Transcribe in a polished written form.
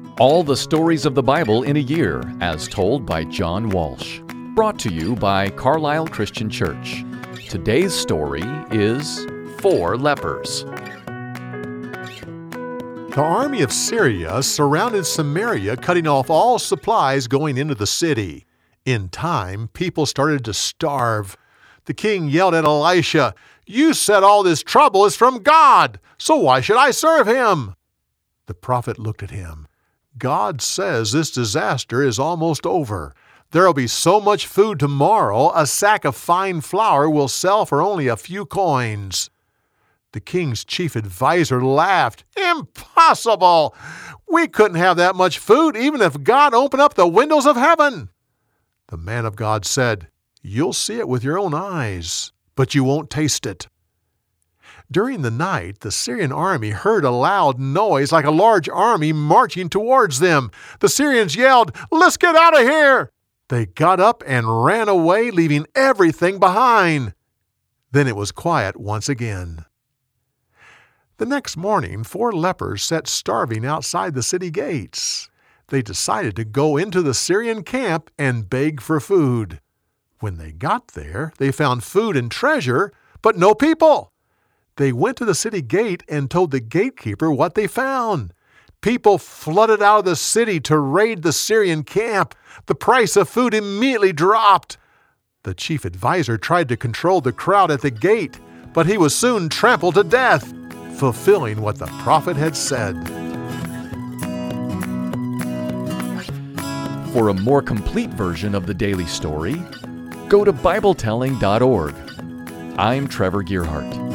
All the stories of the Bible in a year, as told by John Walsh. Brought to you by Carlisle Christian Church. Today's story is 4 Lepers. The army of Syria surrounded Samaria, cutting off all supplies going into the city. In time, people started to starve. The king yelled at Elisha, "You said all this trouble is from God, so why should I serve him?" The prophet looked at him. "God says this disaster is almost over. There'll be so much food tomorrow, a sack of fine flour will sell for only a few coins." The king's chief advisor laughed. "Impossible! We couldn't have that much food even if God opened up the windows of heaven." The man of God said, "You'll see it with your own eyes, but you won't taste it." During the night, the Syrian army heard a loud noise like a large army marching towards them. The Syrians yelled, "Let's get out of here!" They got up and ran away, leaving everything behind. Then it was quiet once again. The next morning, 4 lepers sat starving outside the city gates. They decided to go into the Syrian camp and beg for food. When they got there, they found food and treasure, but no people. They went to the city gate and told the gatekeeper what they found. People flooded out of the city to raid the Syrian camp. The price of food immediately dropped. The chief advisor tried to control the crowd at the gate, but he was soon trampled to death, fulfilling what the prophet had said. For a more complete version of the daily story, go to BibleTelling.org. I'm Trevor Gearhart.